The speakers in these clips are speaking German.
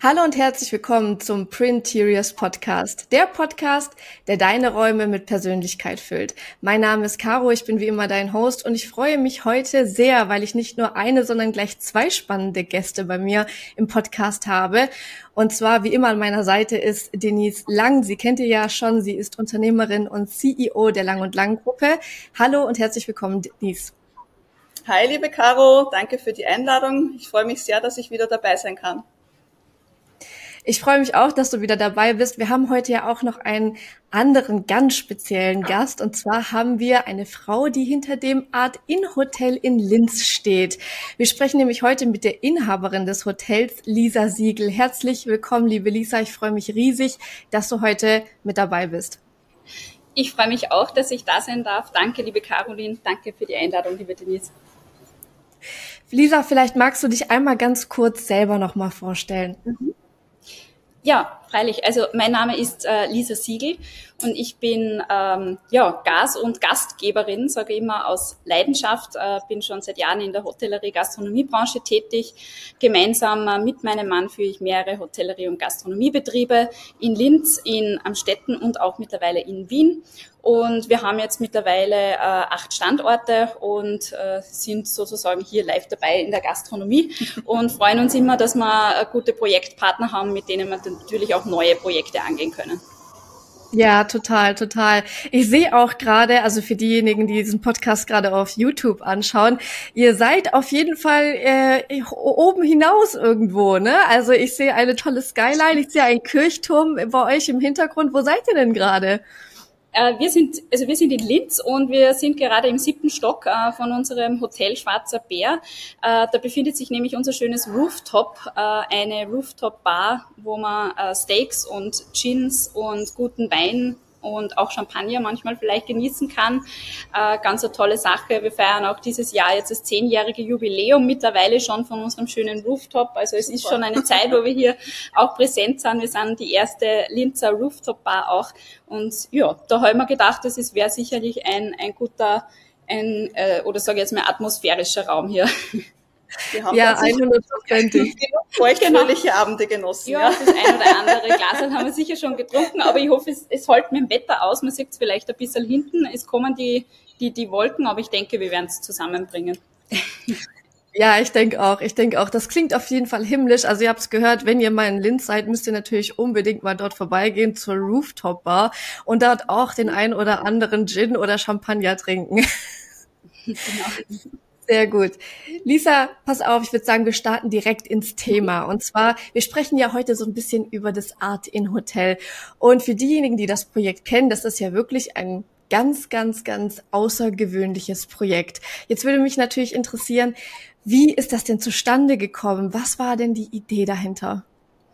Hallo und herzlich willkommen zum Printerious Podcast. Der Podcast, der deine Räume mit Persönlichkeit füllt. Mein Name ist Caro, ich bin wie immer dein Host und ich freue mich heute sehr, weil ich nicht nur eine, sondern gleich zwei spannende Gäste bei mir im Podcast habe. Und zwar wie immer an meiner Seite ist Denise Lang. Sie kennt ihr ja schon, sie ist Unternehmerin und CEO der Lang & Lang Gruppe. Hallo und herzlich willkommen, Denise. Hi, liebe Caro, danke für die Einladung. Ich freue mich sehr, dass ich wieder dabei sein kann. Ich freue mich auch, dass du wieder dabei bist. Wir haben heute ja auch noch einen anderen ganz speziellen Gast. Und zwar haben wir eine Frau, die hinter dem Art-In-Hotel in Linz steht. Wir sprechen nämlich heute mit der Inhaberin des Hotels, Lisa Siegel. Herzlich willkommen, liebe Lisa. Ich freue mich riesig, dass du heute mit dabei bist. Ich freue mich auch, dass ich da sein darf. Danke, liebe Caroline. Danke für die Einladung, liebe Denise. Lisa, vielleicht magst du dich einmal ganz kurz selber nochmal vorstellen. Ja, freilich. Also mein Name ist Lisa Siegel und ich bin Gas- und Gastgeberin, sage ich immer, aus Leidenschaft. Bin schon seit Jahren in der Hotellerie-Gastronomiebranche tätig. Gemeinsam mit meinem Mann führe ich mehrere Hotellerie- und Gastronomiebetriebe in Linz, in Amstetten und auch mittlerweile in Wien. Und wir haben jetzt mittlerweile 8 Standorte und sind sozusagen hier live dabei in der Gastronomie und freuen uns immer, dass wir gute Projektpartner haben, mit denen wir natürlich auch neue Projekte angehen können. Ja, total, total. Ich sehe auch gerade, also für diejenigen, die diesen Podcast gerade auf YouTube anschauen, ihr seid auf jeden Fall oben hinaus irgendwo, ne? Also ich sehe eine tolle Skyline, ich sehe einen Kirchturm bei euch im Hintergrund. Wo seid ihr denn gerade? Wir sind in Linz und wir sind gerade im 7. Stock von unserem Hotel Schwarzer Bär. Da befindet sich nämlich unser schönes Rooftop, eine Rooftop-Bar, wo man Steaks und Gins und guten Wein und auch Champagner manchmal vielleicht genießen kann. Ganz eine tolle Sache. Wir feiern auch dieses Jahr jetzt das 10-jährige Jubiläum mittlerweile schon von unserem schönen Rooftop. Also es ist schon eine Zeit, wo wir hier auch präsent sind. Wir sind die erste Linzer Rooftop-Bar auch. Und ja, da habe ich mir gedacht, das wäre sicherlich ein guter, oder sage ich jetzt mal, atmosphärischer Raum hier. Wir haben ja, 100%. Feuchtfröhliche Abende genossen. Ja, das ein oder andere Glas haben wir sicher schon getrunken, aber ich hoffe, es hält mit dem Wetter aus. Man sieht es vielleicht ein bisschen hinten. Es kommen die Wolken, aber ich denke, wir werden es zusammenbringen. Ja, ich denke auch. Das klingt auf jeden Fall himmlisch. Also ihr habt es gehört, wenn ihr mal in Linz seid, müsst ihr natürlich unbedingt mal dort vorbeigehen zur Rooftop Bar und dort auch den ein oder anderen Gin oder Champagner trinken. Genau. Sehr gut. Lisa, pass auf, ich würde sagen, wir starten direkt ins Thema. Und zwar, wir sprechen ja heute so ein bisschen über das Art-In-Hotel. Und für diejenigen, die das Projekt kennen, das ist ja wirklich ein ganz, ganz, ganz außergewöhnliches Projekt. Jetzt würde mich natürlich interessieren, wie ist das denn zustande gekommen? Was war denn die Idee dahinter?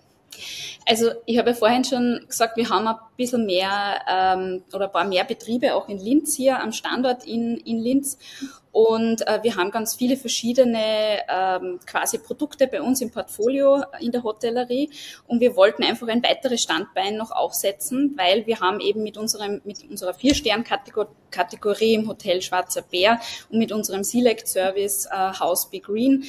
Also ich habe ja vorhin schon gesagt, wir haben ein bisschen mehr oder ein paar mehr Betriebe auch in Linz hier am Standort in Linz und wir haben ganz viele verschiedene quasi Produkte bei uns im Portfolio in der Hotellerie und wir wollten einfach ein weiteres Standbein noch aufsetzen, weil wir haben eben mit unserer 4-Stern-Kategorie im Hotel Schwarzer Bär und mit unserem Select-Service House Be Green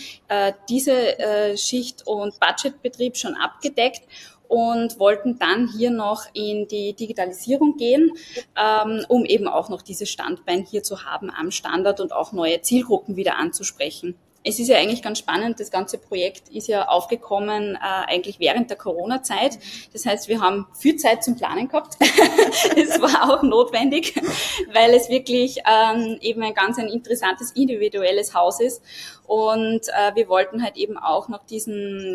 diese Schicht- und Budgetbetrieb schon abgedeckt und wollten dann hier noch in die Digitalisierung gehen, um eben auch noch dieses Standbein hier zu haben am Standort und auch neue Zielgruppen wieder anzusprechen. Es ist ja eigentlich ganz spannend, das ganze Projekt ist ja aufgekommen eigentlich während der Corona-Zeit. Das heißt, wir haben viel Zeit zum Planen gehabt. Es war auch notwendig, weil es wirklich eben ein interessantes, individuelles Haus ist. Und wir wollten halt eben auch noch diesen,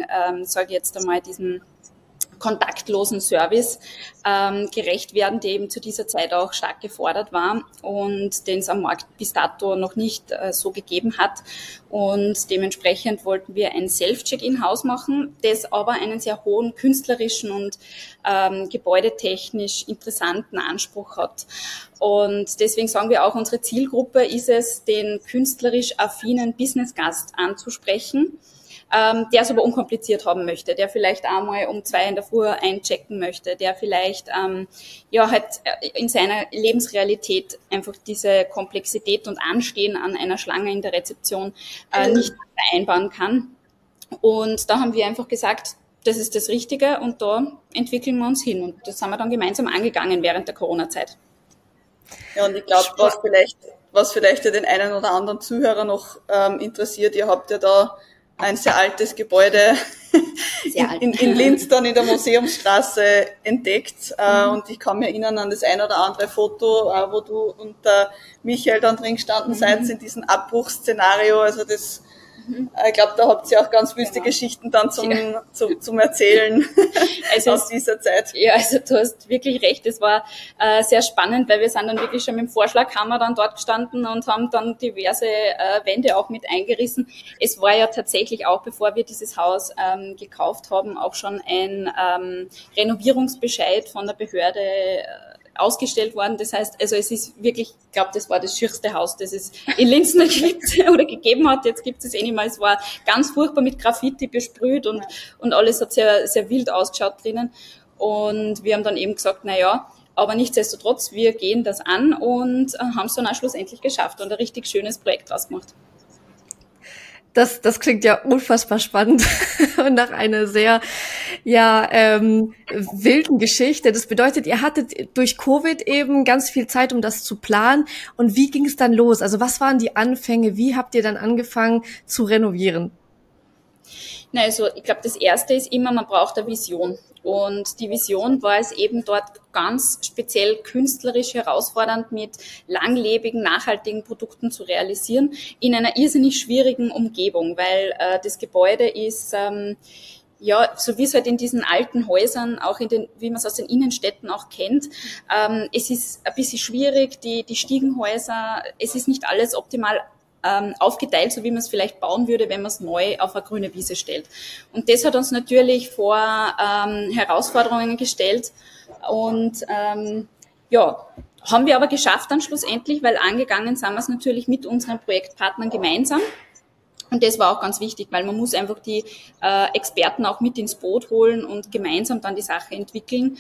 diesen kontaktlosen Service gerecht werden, der eben zu dieser Zeit auch stark gefordert war und den es am Markt bis dato noch nicht so gegeben hat. Und dementsprechend wollten wir ein Self-Check-In-Haus machen, das aber einen sehr hohen künstlerischen und gebäudetechnisch interessanten Anspruch hat. Und deswegen sagen wir auch, unsere Zielgruppe ist es, den künstlerisch affinen Business-Gast anzusprechen, der es aber unkompliziert haben möchte, der vielleicht einmal um 2 in der Früh einchecken möchte, der vielleicht in seiner Lebensrealität einfach diese Komplexität und Anstehen an einer Schlange in der Rezeption nicht vereinbaren kann. Und da haben wir einfach gesagt, das ist das Richtige und da entwickeln wir uns hin. Und das haben wir dann gemeinsam angegangen während der Corona-Zeit. Ja, und ich glaube, was vielleicht ja den einen oder anderen Zuhörer noch interessiert, ihr habt ja da ein sehr altes Gebäude in Linz dann in der Museumsstraße entdeckt. Und ich kann mich erinnern an das ein oder andere Foto, wo du und der Michael dann drin gestanden seid in diesem Abbruchsszenario. Also das, ich glaube, da habt ihr auch ganz wüste Geschichten dann zum Erzählen also aus dieser Zeit. Ja, also du hast wirklich recht. Es war sehr spannend, weil wir sind dann wirklich schon mit dem Vorschlaghammer dann dort gestanden und haben dann diverse Wände auch mit eingerissen. Es war ja tatsächlich auch, bevor wir dieses Haus gekauft haben, auch schon ein Renovierungsbescheid von der Behörde ausgestellt worden. Das heißt, also es ist wirklich, ich glaube, das war das schierste Haus, das es in Linz noch gibt oder gegeben hat. Jetzt gibt es eh nicht mehr. Es war ganz furchtbar mit Graffiti besprüht und alles hat sehr, sehr wild ausgeschaut drinnen. Und wir haben dann eben gesagt, na ja, aber nichtsdestotrotz, wir gehen das an und haben es dann auch schlussendlich geschafft und ein richtig schönes Projekt draus gemacht. Das klingt ja unfassbar spannend und nach einer sehr, wilden Geschichte. Das bedeutet, ihr hattet durch Covid eben ganz viel Zeit, um das zu planen. Und wie ging es dann los? Also was waren die Anfänge? Wie habt ihr dann angefangen zu renovieren? Na, also ich glaube, das Erste ist immer, man braucht eine Vision. Und die Vision war es eben dort ganz speziell künstlerisch herausfordernd mit langlebigen, nachhaltigen Produkten zu realisieren in einer irrsinnig schwierigen Umgebung, weil das Gebäude ist so wie es halt in diesen alten Häusern, auch wie man es aus den Innenstädten auch kennt, es ist ein bisschen schwierig, die Stiegenhäuser, es ist nicht alles optimal aufgeteilt, so wie man es vielleicht bauen würde, wenn man es neu auf eine grüne Wiese stellt. Und das hat uns natürlich vor Herausforderungen gestellt und haben wir aber geschafft dann schlussendlich, weil angegangen sind wir es natürlich mit unseren Projektpartnern gemeinsam. Und das war auch ganz wichtig, weil man muss einfach die Experten auch mit ins Boot holen und gemeinsam dann die Sache entwickeln.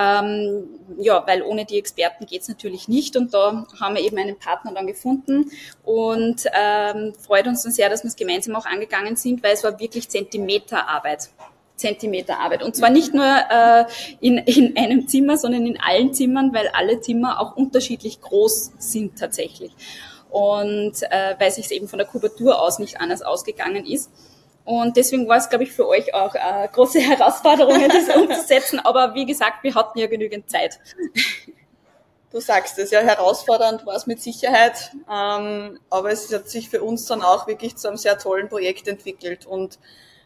Weil ohne die Experten geht's natürlich nicht. Und da haben wir eben einen Partner dann gefunden und freut uns dann sehr, dass wir es gemeinsam auch angegangen sind, weil es war wirklich Zentimeterarbeit. Und zwar nicht nur in einem Zimmer, sondern in allen Zimmern, weil alle Zimmer auch unterschiedlich groß sind tatsächlich. Und weil es sich eben von der Kubatur aus nicht anders ausgegangen ist. Und deswegen war es, glaube ich, für euch auch große Herausforderungen, das umzusetzen. Aber wie gesagt, wir hatten ja genügend Zeit. Du sagst es, ja, herausfordernd war es mit Sicherheit. Aber es hat sich für uns dann auch wirklich zu einem sehr tollen Projekt entwickelt. Und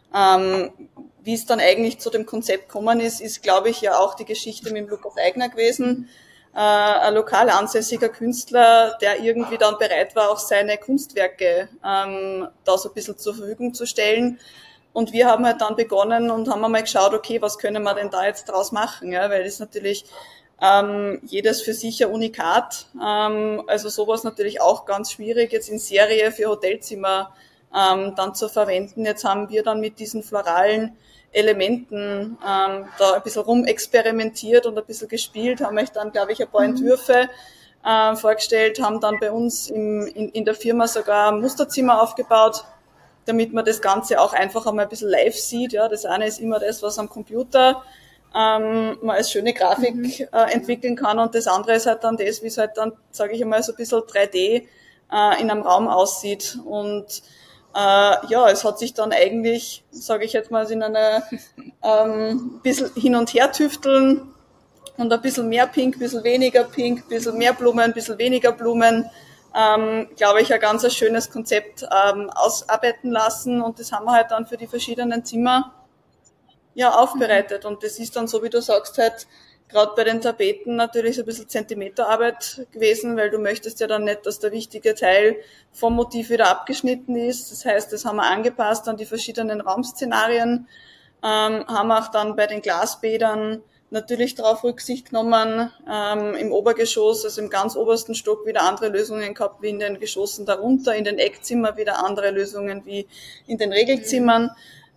wie es dann eigentlich zu dem Konzept gekommen ist, glaube ich, ja auch die Geschichte mit dem Lukas Eigner gewesen. Ein lokal ansässiger Künstler, der irgendwie dann bereit war, auch seine Kunstwerke da so ein bisschen zur Verfügung zu stellen. Und wir haben halt dann begonnen und haben einmal geschaut, okay, was können wir denn da jetzt draus machen? Ja, weil das natürlich jedes für sich ein Unikat. Also sowas natürlich auch ganz schwierig, jetzt in Serie für Hotelzimmer dann zu verwenden. Jetzt haben wir dann mit diesen floralen Elementen da ein bisschen rumexperimentiert und ein bisschen gespielt, haben euch dann, glaube ich, ein paar Entwürfe vorgestellt, haben dann bei uns in der Firma sogar ein Musterzimmer aufgebaut, damit man das Ganze auch einfach einmal ein bisschen live sieht. Ja, das eine ist immer das, was am Computer man als schöne Grafik entwickeln kann, und das andere ist halt dann das, wie es halt dann, sage ich einmal, so ein bisschen 3D in einem Raum aussieht. Und es hat sich dann eigentlich, sage ich jetzt mal, in einer bisschen hin und her tüfteln und ein bisschen mehr Pink, ein bisschen weniger Pink, ein bisschen mehr Blumen, ein bisschen weniger Blumen, glaube ich, ein ganz schönes Konzept ausarbeiten lassen, und das haben wir halt dann für die verschiedenen Zimmer aufbereitet. Und das ist dann, so wie du sagst, halt gerade bei den Tapeten natürlich so ein bisschen Zentimeterarbeit gewesen, weil du möchtest ja dann nicht, dass der wichtige Teil vom Motiv wieder abgeschnitten ist. Das heißt, das haben wir angepasst an die verschiedenen Raumszenarien, haben auch dann bei den Glasbädern natürlich darauf Rücksicht genommen, im Obergeschoss, also im ganz obersten Stock wieder andere Lösungen gehabt wie in den Geschossen darunter, in den Eckzimmern wieder andere Lösungen wie in den Regelzimmern.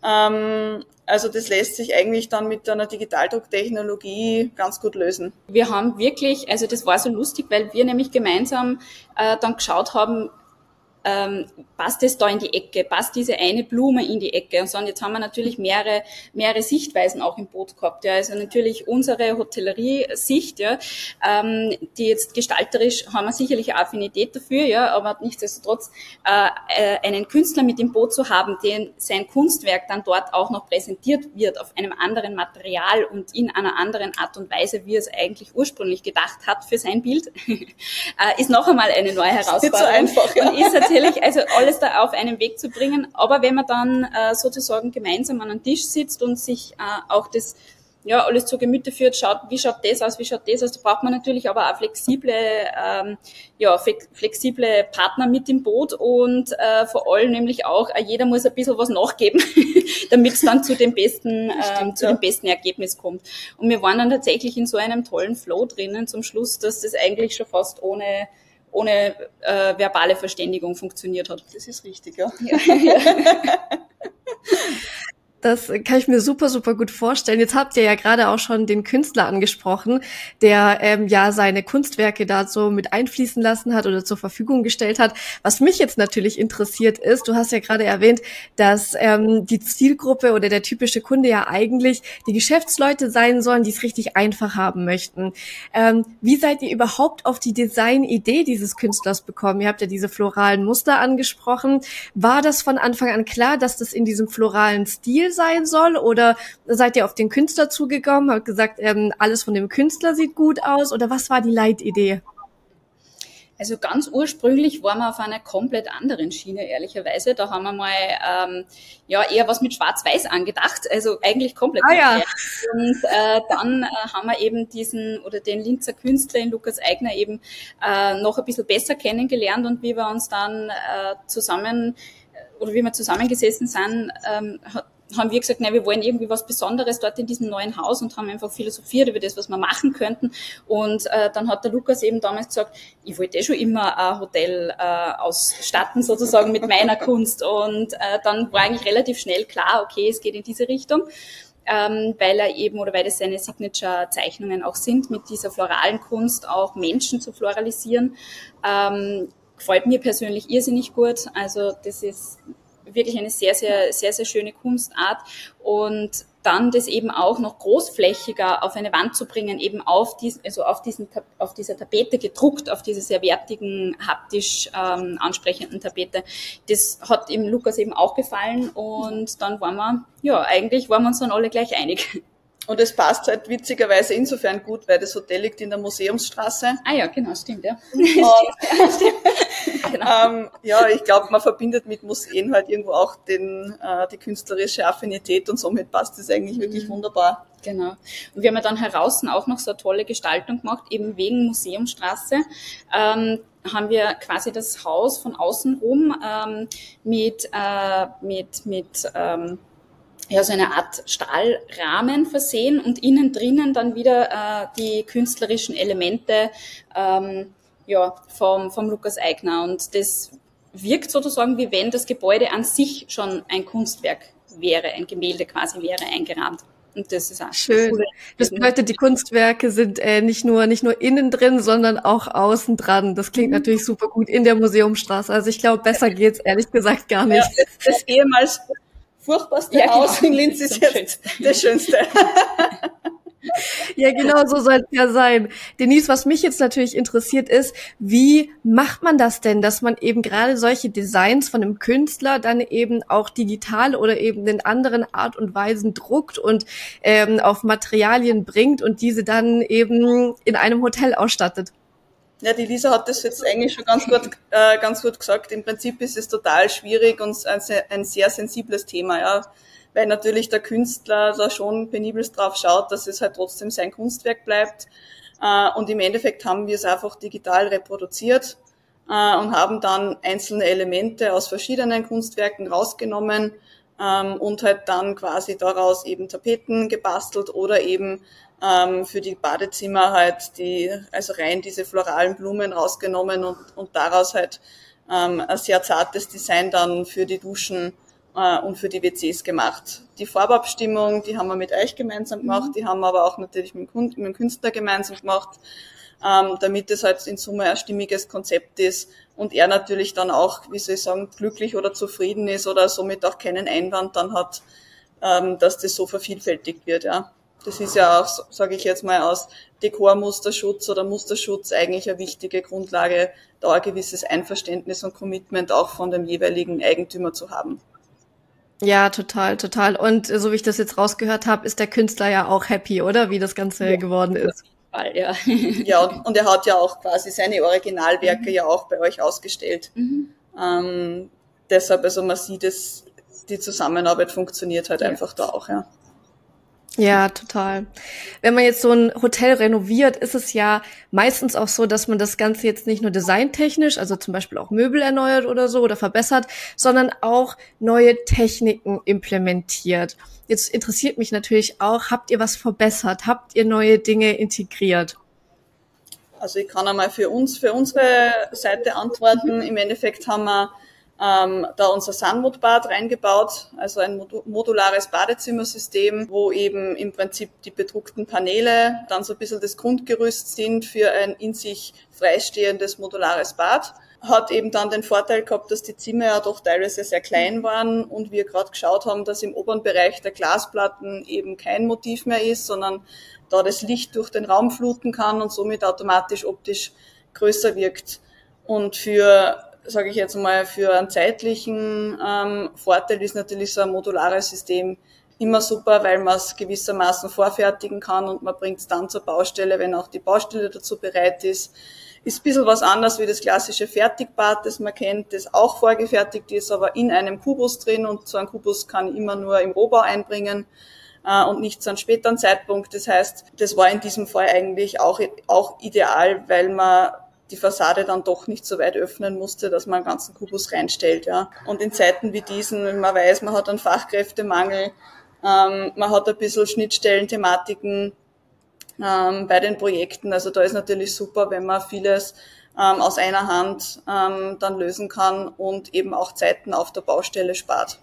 Also das lässt sich eigentlich dann mit einer Digitaldrucktechnologie ganz gut lösen. Wir haben wirklich, also das war so lustig, weil wir nämlich gemeinsam dann geschaut haben, passt es da in die Ecke, passt diese eine Blume in die Ecke und so. Und jetzt haben wir natürlich mehrere Sichtweisen auch im Boot gehabt. Ja. Also natürlich unsere Hotellerie-Sicht, ja, die jetzt gestalterisch haben wir sicherlich eine Affinität dafür, ja, aber nichtsdestotrotz einen Künstler mit im Boot zu haben, den sein Kunstwerk dann dort auch noch präsentiert wird auf einem anderen Material und in einer anderen Art und Weise, wie er es eigentlich ursprünglich gedacht hat für sein Bild, ist noch einmal eine neue Herausforderung. Ist so einfach, ja. Und ist tatsächlich, also alles da auf einen Weg zu bringen. Aber wenn man dann sozusagen gemeinsam an einem Tisch sitzt und sich auch das alles zu Gemüte führt, schaut, wie schaut das aus, da braucht man natürlich aber auch flexible Partner mit im Boot und vor allem nämlich auch, jeder muss ein bisschen was nachgeben, damit es dann zu dem besten Ergebnis kommt. Und wir waren dann tatsächlich in so einem tollen Flow drinnen zum Schluss, dass das eigentlich schon fast ohne verbale Verständigung funktioniert hat. Das ist richtig, ja. Das kann ich mir super, super gut vorstellen. Jetzt habt ihr ja gerade auch schon den Künstler angesprochen, der seine Kunstwerke da so mit einfließen lassen hat oder zur Verfügung gestellt hat. Was mich jetzt natürlich interessiert ist, du hast ja gerade erwähnt, dass die Zielgruppe oder der typische Kunde ja eigentlich die Geschäftsleute sein sollen, die es richtig einfach haben möchten. Wie seid ihr überhaupt auf die Designidee dieses Künstlers bekommen? Ihr habt ja diese floralen Muster angesprochen. War das von Anfang an klar, dass das in diesem floralen Stil sein soll, oder seid ihr auf den Künstler zugekommen, habt gesagt, alles von dem Künstler sieht gut aus, oder was war die Leitidee? Also ganz ursprünglich waren wir auf einer komplett anderen Schiene, ehrlicherweise. Da haben wir mal eher was mit Schwarz-Weiß angedacht, also eigentlich komplett. Ja. Und dann haben wir eben den Linzer Künstler, in Lukas Eigner, eben noch ein bisschen besser kennengelernt, und wie wir uns dann wie wir zusammengesessen sind, haben wir gesagt, wir wollen irgendwie was Besonderes dort in diesem neuen Haus, und haben einfach philosophiert über das, was wir machen könnten. Und dann hat der Lukas eben damals gesagt, ich wollte schon immer ein Hotel ausstatten, sozusagen mit meiner Kunst. Und dann war eigentlich relativ schnell klar, okay, es geht in diese Richtung, weil das seine Signature-Zeichnungen auch sind, mit dieser floralen Kunst auch Menschen zu floralisieren. Gefällt mir persönlich irrsinnig gut. Also das ist wirklich eine sehr, sehr, sehr, sehr schöne Kunstart, und dann das eben auch noch großflächiger auf eine Wand zu bringen, eben auf dieser Tapete gedruckt, auf dieser sehr wertigen, haptisch ansprechenden Tapete. Das hat ihm Lukas eben auch gefallen, und dann waren wir uns dann alle gleich einig. Und es passt halt witzigerweise insofern gut, weil das Hotel liegt in der Museumsstraße. Ah ja, genau, stimmt, ja. Genau. Ich glaube, man verbindet mit Museen halt irgendwo auch die künstlerische Affinität, und somit passt es eigentlich wirklich wunderbar. Genau. Und wir haben ja dann draußen auch noch so eine tolle Gestaltung gemacht, eben wegen Museumsstraße. Haben wir quasi das Haus von außen rum mit so eine Art Stahlrahmen versehen, und innen drinnen dann wieder die künstlerischen Elemente vom Lukas Eigner. Und das wirkt sozusagen, wie wenn das Gebäude an sich schon ein Kunstwerk wäre, ein Gemälde quasi wäre, eingerahmt. Und das ist auch schön. Cool. Das bedeutet, die Kunstwerke sind nicht nur innen drin, sondern auch außen dran. Das klingt natürlich super gut in der Museumsstraße. Also ich glaube, besser geht's ehrlich gesagt gar nicht. Ja, das ehemals furchtbarste Haus in Linz ist jetzt das Schönste. Ja, genau, so soll es ja sein. Denise, was mich jetzt natürlich interessiert ist, wie macht man das denn, dass man eben gerade solche Designs von einem Künstler dann eben auch digital oder eben in anderen Art und Weisen druckt und auf Materialien bringt und diese dann eben in einem Hotel ausstattet? Ja, die Lisa hat das jetzt eigentlich schon ganz gut gesagt. Im Prinzip ist es total schwierig und ein sehr sensibles Thema, ja, weil natürlich der Künstler da schon penibelst drauf schaut, dass es halt trotzdem sein Kunstwerk bleibt. Und im Endeffekt haben wir es einfach digital reproduziert und haben dann einzelne Elemente aus verschiedenen Kunstwerken rausgenommen und halt dann quasi daraus eben Tapeten gebastelt oder eben für die Badezimmer halt rein diese floralen Blumen rausgenommen und daraus halt ein sehr zartes Design dann für die Duschen und für die WCs gemacht. Die Farbabstimmung, die haben wir mit euch gemeinsam gemacht, die haben wir aber auch natürlich mit dem Künstler gemeinsam gemacht. damit es halt in Summe ein stimmiges Konzept ist und er natürlich dann auch, wie soll ich sagen, glücklich oder zufrieden ist oder somit auch keinen Einwand dann hat, dass das so vervielfältigt wird, ja. Das ist ja auch, sage ich jetzt mal, aus Dekormusterschutz oder Musterschutz eigentlich eine wichtige Grundlage, da ein gewisses Einverständnis und Commitment auch von dem jeweiligen Eigentümer zu haben. Ja, total, total. Und so wie ich das jetzt rausgehört habe, ist der Künstler ja auch happy, oder? Wie das Ganze geworden ist. Ja, ja, und er hat ja auch quasi seine Originalwerke ja auch bei euch ausgestellt. Deshalb, also man sieht es, die Zusammenarbeit funktioniert halt einfach da auch, ja. Ja, total. Wenn man jetzt so ein Hotel renoviert, ist es ja meistens auch so, dass man das Ganze jetzt nicht nur designtechnisch, also zum Beispiel auch Möbel erneuert oder so oder verbessert, sondern auch neue Techniken implementiert. Jetzt interessiert mich natürlich auch, habt ihr was verbessert? Habt ihr neue Dinge integriert? Also ich kann einmal für unsere Seite antworten. Im Endeffekt haben wir da unser Sunwood-Bad reingebaut, also ein modulares Badezimmersystem, wo eben im Prinzip die bedruckten Paneele dann so ein bisschen das Grundgerüst sind für ein in sich freistehendes modulares Bad. Hat eben dann den Vorteil gehabt, dass die Zimmer ja doch teilweise sehr klein waren und wir gerade geschaut haben, dass im oberen Bereich der Glasplatten eben kein Motiv mehr ist, sondern da das Licht durch den Raum fluten kann und somit automatisch optisch größer wirkt. Und sage ich jetzt mal, für einen zeitlichen Vorteil ist natürlich so ein modulares System immer super, weil man es gewissermaßen vorfertigen kann und man bringt es dann zur Baustelle, wenn auch die Baustelle dazu bereit ist. Ist ein bisschen was anderes wie das klassische Fertigbad, das man kennt, das auch vorgefertigt ist, aber in einem Kubus drin und so ein Kubus kann ich immer nur im Rohbau einbringen und nicht zu einem späteren Zeitpunkt. Das heißt, das war in diesem Fall eigentlich auch ideal, weil man die Fassade dann doch nicht so weit öffnen musste, dass man einen ganzen Kubus reinstellt, ja. Und in Zeiten wie diesen, wenn man weiß, man hat einen Fachkräftemangel, man hat ein bisschen Schnittstellenthematiken bei den Projekten. Also da ist natürlich super, wenn man vieles aus einer Hand dann lösen kann und eben auch Zeiten auf der Baustelle spart.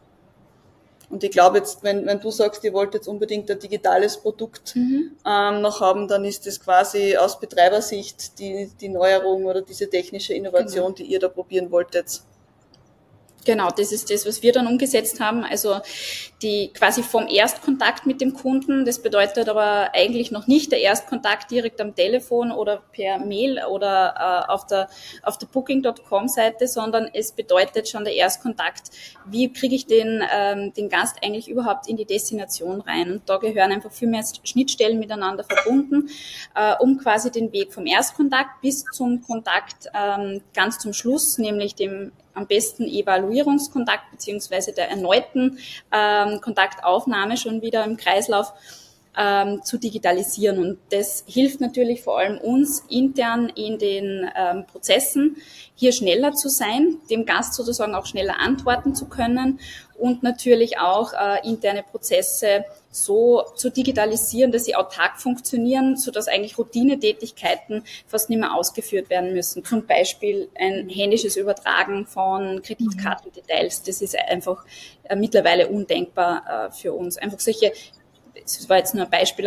Und ich glaube jetzt, wenn du sagst, ihr wollt jetzt unbedingt ein digitales Produkt noch haben, dann ist das quasi aus Betreibersicht die Neuerung oder diese technische Innovation, die ihr da probieren wolltet. Genau, das ist das, was wir dann umgesetzt haben. Also die quasi vom Erstkontakt mit dem Kunden, das bedeutet aber eigentlich noch nicht der Erstkontakt direkt am Telefon oder per Mail oder auf der Booking.com-Seite, sondern es bedeutet schon der Erstkontakt, wie kriege ich den Gast eigentlich überhaupt in die Destination rein. Und da gehören einfach viel mehr Schnittstellen miteinander verbunden, um quasi den Weg vom Erstkontakt bis zum Kontakt ganz zum Schluss, nämlich dem am besten Evaluierungskontakt beziehungsweise der erneuten Kontaktaufnahme schon wieder im Kreislauf zu digitalisieren. Und das hilft natürlich vor allem uns intern in den Prozessen, hier schneller zu sein, dem Gast sozusagen auch schneller antworten zu können und natürlich auch interne Prozesse so zu digitalisieren, dass sie autark funktionieren, sodass eigentlich Routinetätigkeiten fast nicht mehr ausgeführt werden müssen. Zum Beispiel ein händisches Übertragen von Kreditkartendetails. Das ist einfach mittlerweile undenkbar für uns. Einfach solche, das war jetzt nur ein Beispiel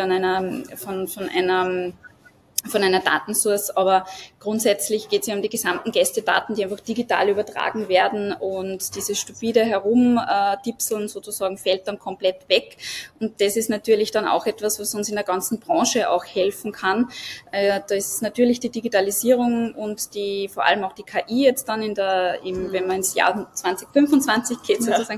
von einer Datensource, aber grundsätzlich geht es ja um die gesamten Gästedaten, die einfach digital übertragen werden und dieses stupide Herumtipseln sozusagen fällt dann komplett weg. Und das ist natürlich dann auch etwas, was uns in der ganzen Branche auch helfen kann. Da ist natürlich die Digitalisierung und vor allem auch die KI jetzt dann wenn man ins Jahr 2025 geht sozusagen,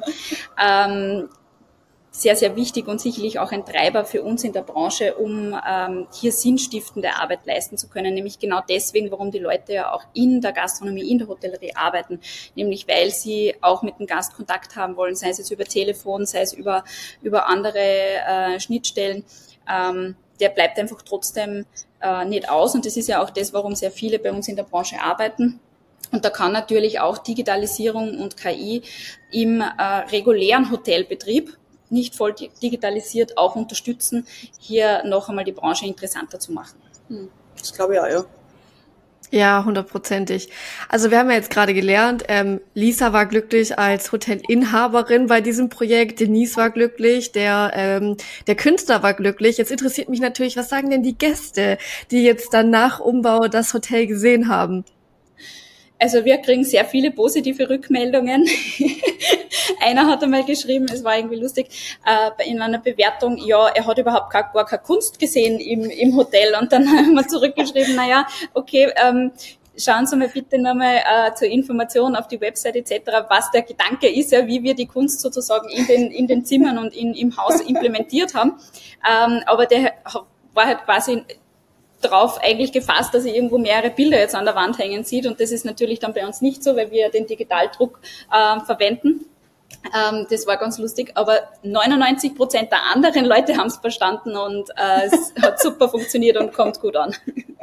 sehr, sehr wichtig und sicherlich auch ein Treiber für uns in der Branche, um hier sinnstiftende Arbeit leisten zu können. Nämlich genau deswegen, warum die Leute ja auch in der Gastronomie, in der Hotellerie arbeiten. Nämlich weil sie auch mit dem Gast Kontakt haben wollen, sei es jetzt über Telefon, sei es über andere Schnittstellen. Der bleibt einfach trotzdem nicht aus. Und das ist ja auch das, warum sehr viele bei uns in der Branche arbeiten. Und da kann natürlich auch Digitalisierung und KI im regulären Hotelbetrieb, nicht voll digitalisiert, auch unterstützen, hier noch einmal die Branche interessanter zu machen. Das glaube ich auch, ja. Ja, 100%. Also wir haben ja jetzt gerade gelernt, Lisa war glücklich als Hotelinhaberin bei diesem Projekt, Denise war glücklich, der Künstler war glücklich. Jetzt interessiert mich natürlich, was sagen denn die Gäste, die jetzt dann nach Umbau das Hotel gesehen haben? Also wir kriegen sehr viele positive Rückmeldungen. Einer hat einmal geschrieben, es war irgendwie lustig, in einer Bewertung, ja, er hat überhaupt gar keine Kunst gesehen im Hotel. Und dann haben wir zurückgeschrieben, naja, okay, schauen Sie mal bitte nochmal zur Information auf die Website etc., was der Gedanke ist, ja, wie wir die Kunst sozusagen in den Zimmern und im Haus implementiert haben. Aber der war halt quasi drauf eigentlich gefasst, dass er irgendwo mehrere Bilder jetzt an der Wand hängen sieht, und das ist natürlich dann bei uns nicht so, weil wir den Digitaldruck verwenden. Das war ganz lustig, aber 99% der anderen Leute haben es verstanden und es hat super funktioniert und kommt gut an.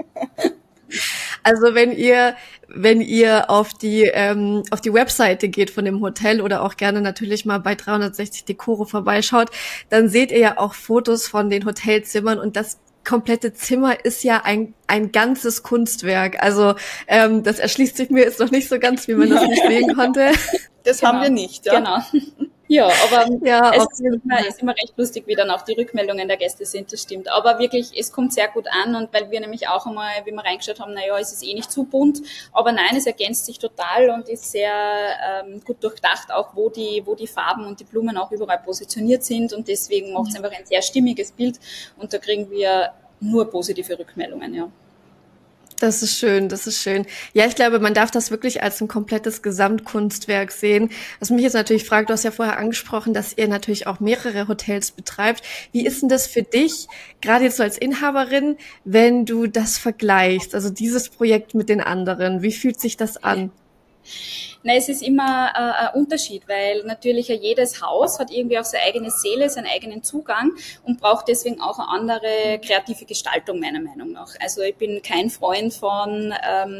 Also wenn ihr auf die Webseite geht von dem Hotel oder auch gerne natürlich mal bei 360 Decoro vorbeischaut, dann seht ihr ja auch Fotos von den Hotelzimmern, und das komplette Zimmer ist ja ein ganzes Kunstwerk. Also das erschließt sich mir jetzt noch nicht so ganz, wie man das nicht sehen konnte. Das genau. Haben wir nicht, ja. Genau. Ja, aber ja, es ist immer recht lustig, wie dann auch die Rückmeldungen der Gäste sind, das stimmt. Aber wirklich, es kommt sehr gut an, und weil wir nämlich auch einmal, wie wir reingeschaut haben, naja, es ist eh nicht zu bunt, aber nein, es ergänzt sich total und ist sehr gut durchdacht, auch wo die Farben und die Blumen auch überall positioniert sind, und deswegen macht es einfach ein sehr stimmiges Bild, und da kriegen wir nur positive Rückmeldungen, ja. Das ist schön, das ist schön. Ja, ich glaube, man darf das wirklich als ein komplettes Gesamtkunstwerk sehen. Was mich jetzt natürlich fragt, du hast ja vorher angesprochen, dass ihr natürlich auch mehrere Hotels betreibt. Wie ist denn das für dich, gerade jetzt so als Inhaberin, wenn du das vergleichst, also dieses Projekt mit den anderen? Wie fühlt sich das an? Na, es ist immer ein Unterschied, weil natürlich ja jedes Haus hat irgendwie auch seine eigene Seele, seinen eigenen Zugang und braucht deswegen auch eine andere kreative Gestaltung, meiner Meinung nach. Also ich bin kein Freund von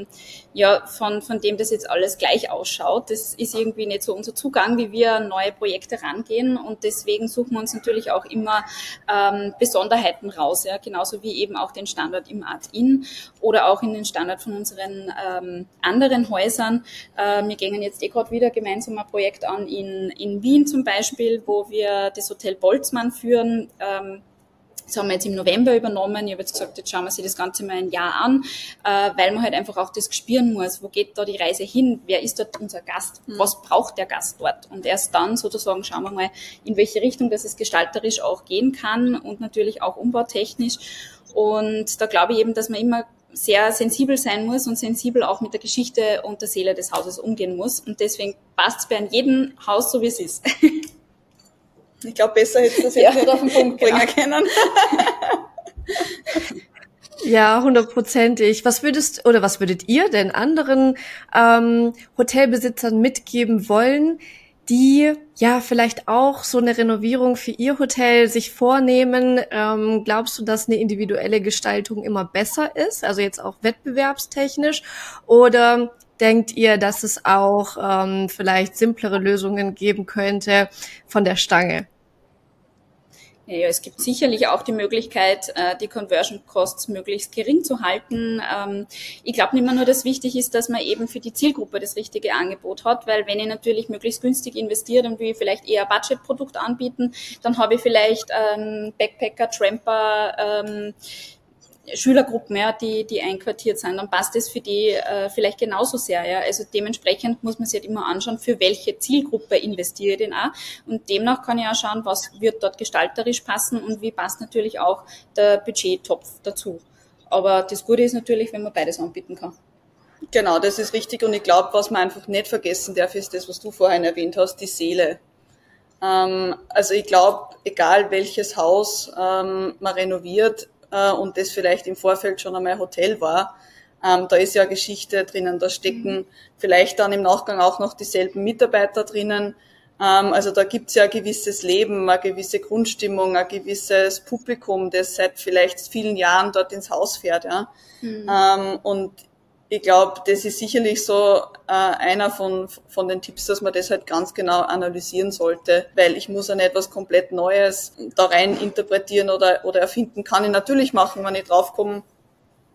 dem, dass jetzt alles gleich ausschaut. Das ist irgendwie nicht so unser Zugang, wie wir an neue Projekte rangehen, und deswegen suchen wir uns natürlich auch immer Besonderheiten raus, ja, genauso wie eben auch den Standard im Art Inn oder auch in den Standard von unseren anderen Häusern. Wir gehen jetzt gerade wieder gemeinsam ein Projekt an in Wien zum Beispiel, wo wir das Hotel Boltzmann führen. Das haben wir jetzt im November übernommen. Ich habe jetzt gesagt, jetzt schauen wir sich das Ganze mal ein Jahr an, weil man halt einfach auch das spüren muss. Wo geht da die Reise hin? Wer ist dort unser Gast? Was braucht der Gast dort? Und erst dann sozusagen schauen wir mal, in welche Richtung das es gestalterisch auch gehen kann und natürlich auch umbautechnisch. Und da glaube ich eben, dass man immer sehr sensibel sein muss und sensibel auch mit der Geschichte und der Seele des Hauses umgehen muss. Und deswegen passt es bei jedem Haus so, wie es ist. Ich glaube, besser hätte ich das jetzt nicht auf den Punkt bringen können. Ja, 100%. Was würdet ihr denn anderen Hotelbesitzern mitgeben wollen, die ja vielleicht auch so eine Renovierung für ihr Hotel sich vornehmen? Glaubst du, dass eine individuelle Gestaltung immer besser ist, also jetzt auch wettbewerbstechnisch? Oder denkt ihr, dass es auch vielleicht simplere Lösungen geben könnte von der Stange? Ja, es gibt sicherlich auch die Möglichkeit, die Conversion Costs möglichst gering zu halten. Ich glaube nicht mehr nur, dass wichtig ist, dass man eben für die Zielgruppe das richtige Angebot hat, weil wenn ich natürlich möglichst günstig investiere und will vielleicht eher Budgetprodukt anbieten, dann habe ich vielleicht Backpacker, Tramper, Schülergruppen, ja, die einquartiert sind, dann passt das für die vielleicht genauso sehr. Ja. Also dementsprechend muss man sich halt immer anschauen, für welche Zielgruppe investiere ich denn auch. Und demnach kann ich auch schauen, was wird dort gestalterisch passen und wie passt natürlich auch der Budgettopf dazu. Aber das Gute ist natürlich, wenn man beides anbieten kann. Genau, das ist richtig. Und ich glaube, was man einfach nicht vergessen darf, ist das, was du vorhin erwähnt hast, die Seele. Also ich glaube, egal welches Haus man renoviert, und das vielleicht im Vorfeld schon einmal Hotel war, da ist ja Geschichte drinnen, da stecken vielleicht dann im Nachgang auch noch dieselben Mitarbeiter drinnen, also da gibt's ja ein gewisses Leben, eine gewisse Grundstimmung, ein gewisses Publikum, das seit vielleicht vielen Jahren dort ins Haus fährt, ja. Und ich glaube, das ist sicherlich so einer von den Tipps, dass man das halt ganz genau analysieren sollte, weil ich muss ja nicht etwas komplett Neues da rein interpretieren oder erfinden. Kann ich natürlich machen, wenn ich draufkomme,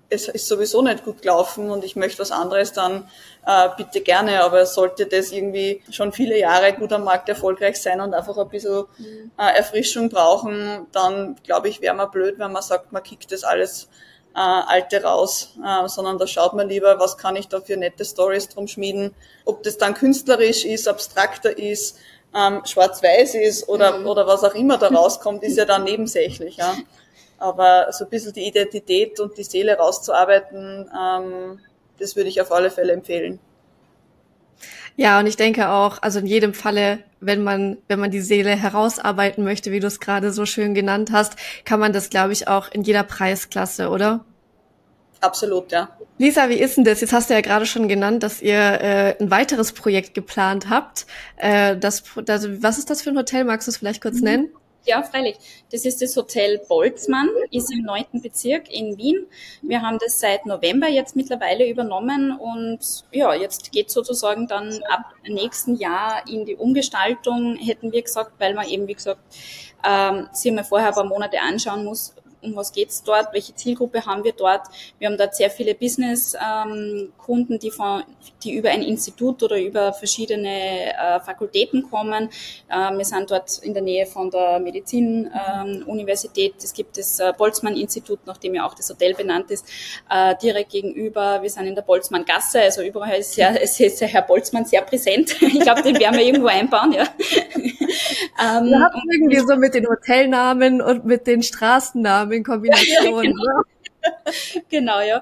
es ist sowieso nicht gut gelaufen und ich möchte was anderes, dann bitte gerne, aber sollte das irgendwie schon viele Jahre gut am Markt erfolgreich sein und einfach ein bisschen Erfrischung brauchen, dann glaube ich, wäre man blöd, wenn man sagt, man kickt das alles Alte raus, sondern da schaut man lieber, was kann ich da für nette Stories drum schmieden, ob das dann künstlerisch ist, abstrakter ist, schwarz-weiß ist oder was auch immer da rauskommt, ist ja dann nebensächlich. Ja. Aber so ein bisschen die Identität und die Seele rauszuarbeiten, das würde ich auf alle Fälle empfehlen. Ja, und ich denke auch, also in jedem Falle, wenn man die Seele herausarbeiten möchte, wie du es gerade so schön genannt hast, kann man das, glaube ich, auch in jeder Preisklasse, oder? Absolut, ja. Lisa, wie ist denn das? Jetzt hast du ja gerade schon genannt, dass ihr ein weiteres Projekt geplant habt. Was ist das für ein Hotel? Magst du es vielleicht kurz nennen? Ja, freilich. Das ist das Hotel Boltzmann, ist im 9. Bezirk in Wien. Wir haben das seit November jetzt mittlerweile übernommen und ja, jetzt geht sozusagen dann ab nächsten Jahr in die Umgestaltung, hätten wir gesagt, weil man eben, wie gesagt, sich mal vorher ein paar Monate anschauen muss, um was geht's dort, welche Zielgruppe haben wir dort. Wir haben dort sehr viele Business-Kunden, die über ein Institut oder über verschiedene Fakultäten kommen. Wir sind dort in der Nähe von der Medizin-Universität. Es gibt das Boltzmann-Institut, nach dem ja auch das Hotel benannt ist, direkt gegenüber. Wir sind in der Boltzmann-Gasse, also überall ist der Herr Boltzmann sehr präsent. Ich glaube, den werden wir irgendwo einbauen, ja. Wir haben irgendwie so mit den Hotelnamen und mit den Straßennamen in Kombination. Ja, genau. Genau, ja.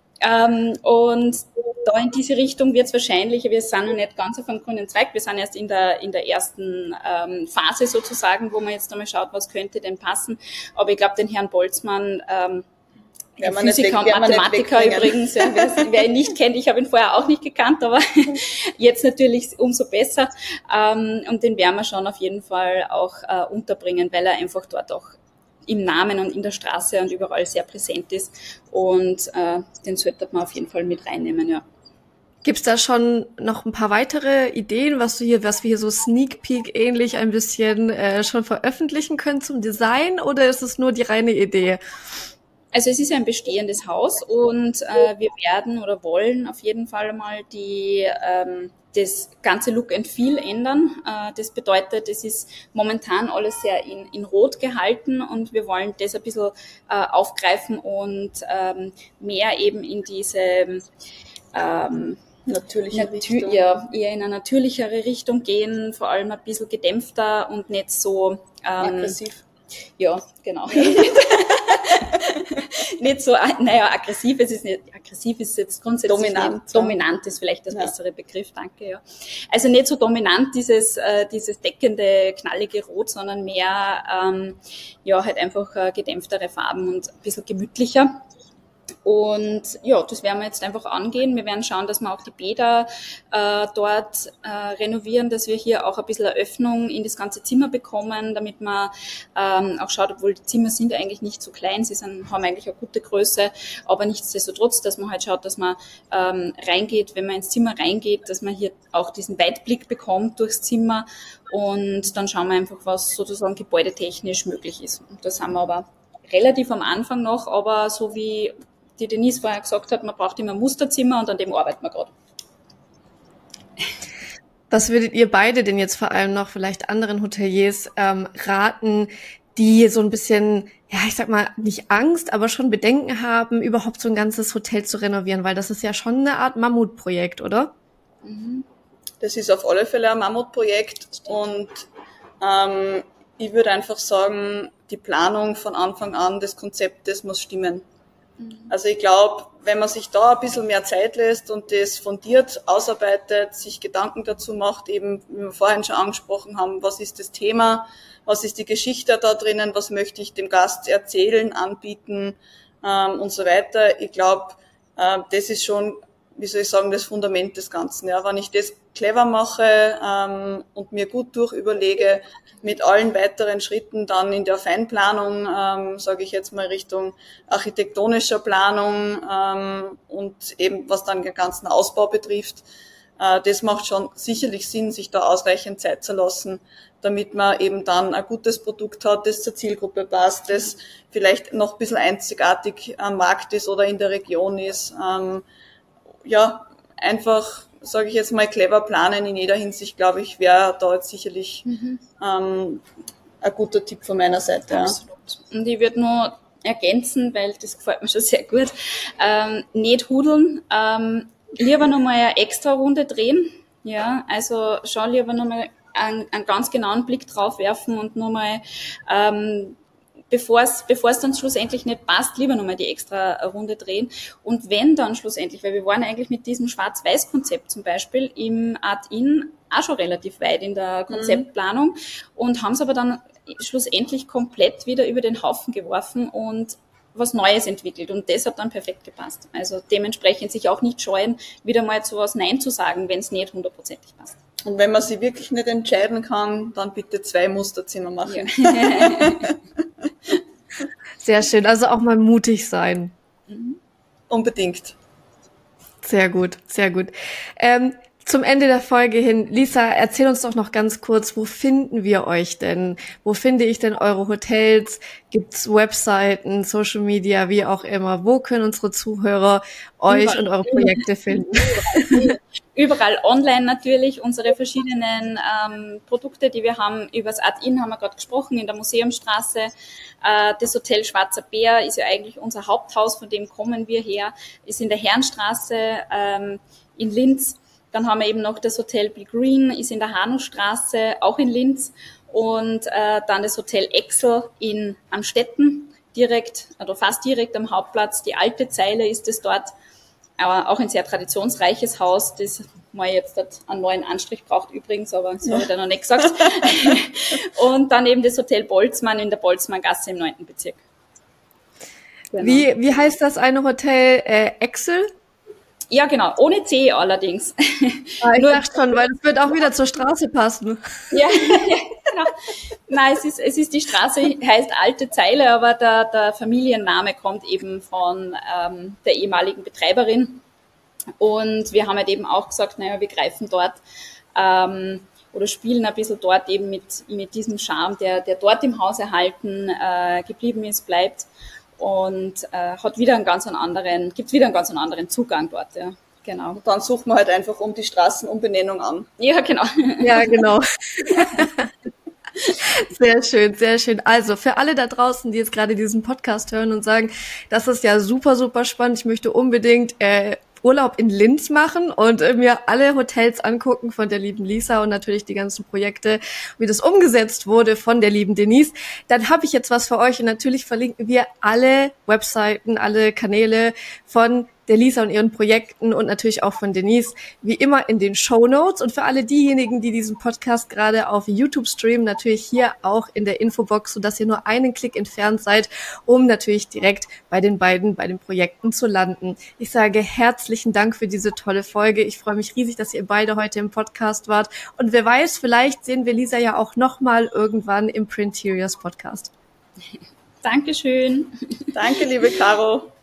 Und da in diese Richtung wird es wahrscheinlich, wir sind noch nicht ganz auf dem grünen Zweig, wir sind erst in der ersten Phase sozusagen, wo man jetzt einmal schaut, was könnte denn passen. Aber ich glaube, den Herrn Boltzmann, Physiker und Mathematiker übrigens, wer ihn nicht kennt, ich habe ihn vorher auch nicht gekannt, aber jetzt natürlich umso besser. Und den werden wir schon auf jeden Fall auch unterbringen, weil er einfach dort auch im Namen und in der Straße und überall sehr präsent ist. Und den sollte man auf jeden Fall mit reinnehmen, ja. Gibt's da schon noch ein paar weitere Ideen, was wir hier so Sneak Peek ähnlich ein bisschen schon veröffentlichen können zum Design, oder ist es nur die reine Idee? Also es ist ein bestehendes Haus und wir werden oder wollen auf jeden Fall mal das ganze Look and Feel ändern. Das bedeutet, es ist momentan alles sehr in Rot gehalten und wir wollen das ein bisschen aufgreifen und mehr eben in diese Richtung. Ja, eher in eine natürlichere Richtung gehen, vor allem ein bisschen gedämpfter und nicht so aggressiv. Ja, genau. Nicht so, aggressiv ist jetzt grundsätzlich dominant ist vielleicht das bessere Begriff, danke, ja. Also nicht so dominant dieses deckende, knallige Rot, sondern mehr, halt einfach gedämpftere Farben und ein bisschen gemütlicher. Und ja, das werden wir jetzt einfach angehen. Wir werden schauen, dass wir auch die Bäder dort renovieren, dass wir hier auch ein bisschen Eröffnung in das ganze Zimmer bekommen, damit man auch schaut, obwohl die Zimmer sind eigentlich nicht so klein, haben eigentlich eine gute Größe, aber nichtsdestotrotz, dass man halt schaut, dass man reingeht, wenn man ins Zimmer reingeht, dass man hier auch diesen Weitblick bekommt durchs Zimmer und dann schauen wir einfach, was sozusagen gebäudetechnisch möglich ist. Und das haben wir aber relativ am Anfang noch, aber so wie die Denise vorher gesagt hat, man braucht immer ein Musterzimmer und an dem arbeiten wir gerade. Was würdet ihr beide denn jetzt vor allem noch vielleicht anderen Hoteliers raten, die so ein bisschen, ja, ich sag mal, nicht Angst, aber schon Bedenken haben, überhaupt so ein ganzes Hotel zu renovieren? Weil das ist ja schon eine Art Mammutprojekt, oder? Das ist auf alle Fälle ein Mammutprojekt und ich würde einfach sagen, die Planung von Anfang an des Konzeptes muss stimmen. Also ich glaube, wenn man sich da ein bisschen mehr Zeit lässt und das fundiert ausarbeitet, sich Gedanken dazu macht, eben, wie wir vorhin schon angesprochen haben, was ist das Thema, was ist die Geschichte da drinnen, was möchte ich dem Gast erzählen, anbieten und so weiter. Ich glaube, das ist schon, wie soll ich sagen, das Fundament des Ganzen. Ja, wenn ich das clever mache und mir gut durchüberlege, mit allen weiteren Schritten dann in der Feinplanung, sage ich jetzt mal Richtung architektonischer Planung und eben was dann den ganzen Ausbau betrifft, Das macht schon sicherlich Sinn, sich da ausreichend Zeit zu lassen, damit man eben dann ein gutes Produkt hat, das zur Zielgruppe passt, das vielleicht noch ein bisschen einzigartig am Markt ist oder in der Region ist. Einfach, sage ich jetzt mal, clever planen in jeder Hinsicht, glaube ich, wäre da jetzt sicherlich ein guter Tipp von meiner Seite. Absolut. Und ich würde nur ergänzen, weil das gefällt mir schon sehr gut, nicht hudeln, lieber nochmal eine extra Runde drehen, ja, also schon lieber nochmal einen ganz genauen Blick drauf werfen und nochmal, bevor es dann schlussendlich nicht passt, lieber nochmal die extra Runde drehen. Und wenn dann schlussendlich, weil wir waren eigentlich mit diesem Schwarz-Weiß-Konzept zum Beispiel im Art-In auch schon relativ weit in der Konzeptplanung und haben es aber dann schlussendlich komplett wieder über den Haufen geworfen und was Neues entwickelt. Und das hat dann perfekt gepasst. Also dementsprechend sich auch nicht scheuen, wieder mal zu was Nein zu sagen, wenn es nicht 100% passt. Und wenn man sich wirklich nicht entscheiden kann, dann bitte 2 Musterzimmer machen. Ja. Sehr schön, also auch mal mutig sein. Unbedingt. Sehr gut, sehr gut. Zum Ende der Folge hin, Lisa, erzähl uns doch noch ganz kurz, wo finden wir euch denn? Wo finde ich denn eure Hotels? Gibt's Webseiten, Social Media, wie auch immer? Wo können unsere Zuhörer euch und eure Projekte finden? Überall online natürlich, unsere verschiedenen Produkte, die wir haben. Über das Art-In haben wir gerade gesprochen, in der Museumstraße. Das Hotel Schwarzer Bär ist ja eigentlich unser Haupthaus, von dem kommen wir her, ist in der Herrenstraße in Linz. Dann haben wir eben noch das Hotel Be Green, ist in der Hanustraße, auch in Linz. Und dann das Hotel Excel in Amstetten, direkt, oder fast direkt am Hauptplatz. Die alte Zeile ist es dort. Aber auch ein sehr traditionsreiches Haus, das mal jetzt einen neuen Anstrich braucht übrigens, aber das habe ich da noch nicht gesagt. Und dann eben das Hotel Boltzmann in der Boltzmanngasse im 9. Bezirk. Genau. Wie heißt das eine Hotel? Excel? Ja, genau, ohne C allerdings. Ich dachte schon, weil es wird auch wieder zur Straße passen. Ja, genau. Nein, es ist die Straße, heißt Alte Zeile, aber der Familienname kommt eben von der ehemaligen Betreiberin. Und wir haben halt eben auch gesagt, naja, wir greifen dort oder spielen ein bisschen dort eben mit diesem Charme, der dort im Haus erhalten geblieben ist, bleibt. Und gibt's wieder einen ganz anderen Zugang dort, ja. Genau. Und dann sucht man halt einfach um die Straßenumbenennung an. Ja, genau. Ja, genau. Sehr schön, sehr schön. Also für alle da draußen, die jetzt gerade diesen Podcast hören und sagen, das ist ja super, super spannend, ich möchte unbedingt Urlaub in Linz machen und mir alle Hotels angucken von der lieben Lisa und natürlich die ganzen Projekte, wie das umgesetzt wurde von der lieben Denise, dann habe ich jetzt was für euch und natürlich verlinken wir alle Webseiten, alle Kanäle von der Lisa und ihren Projekten und natürlich auch von Denise, wie immer in den Shownotes. Und für alle diejenigen, die diesen Podcast gerade auf YouTube streamen, natürlich hier auch in der Infobox, sodass ihr nur einen Klick entfernt seid, um natürlich direkt bei den Projekten zu landen. Ich sage herzlichen Dank für diese tolle Folge. Ich freue mich riesig, dass ihr beide heute im Podcast wart. Und wer weiß, vielleicht sehen wir Lisa ja auch nochmal irgendwann im Printeriors Podcast. Dankeschön. Danke, liebe Caro.